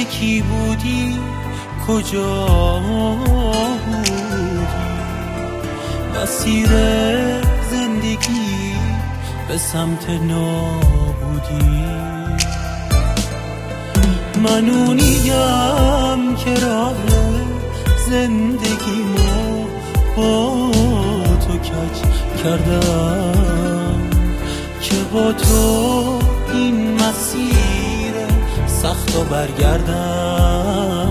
یکی بودی کجا بودی؟ مسیر زندگی به سمت نابودی. من اونیم که راه زندگیمو با تو کج کردم، که با تو این مسیر سخت و برگردم.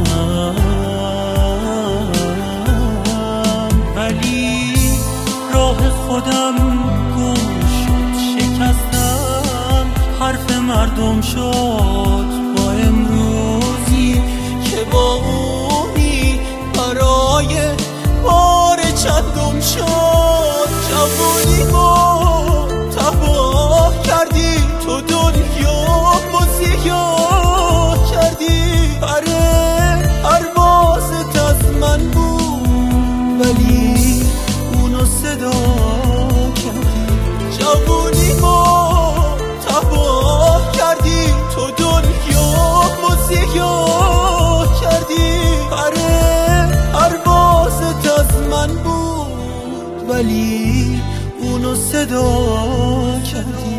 ولی راه خودم گم شد، شکستم، حرف مردم شد با امروزی که با اونی برای بار چندم شد. جوانیمو تباه کردی تو، دنیا بازی‌ها کردی. پروازت از من بود ولی اونو صدا کردی. جوانیمو تباه کردی تو، دنیا بازی‌ها کردی. پروازت از من بود ولی اونو صدا کردی.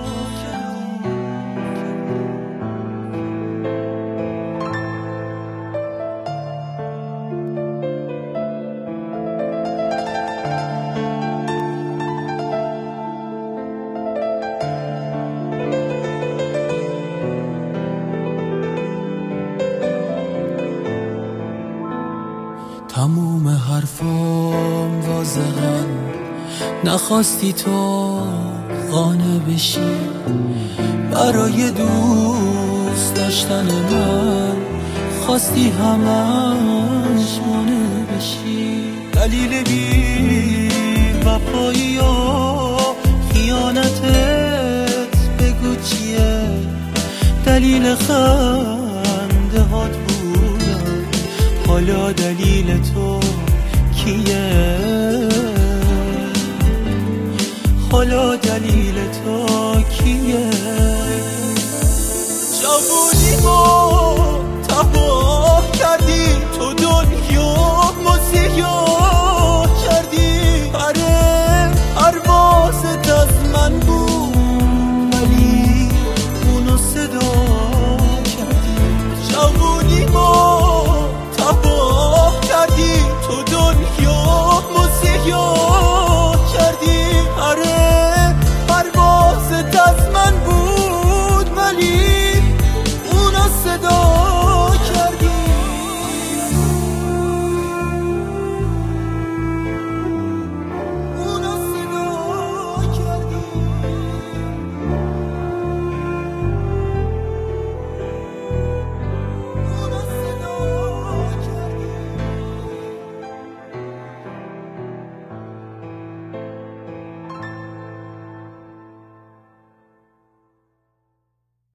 تموم حرفام واضحاً نخواستی تو قانع بشی، برای دوست داشتن من خواستی همش مانع بشی. دلیل بی وفایی و خیانتت بگو چیه؟ دلیل خنده هات بودم، حالا دلیل تو کیه؟ حالا دلیل تو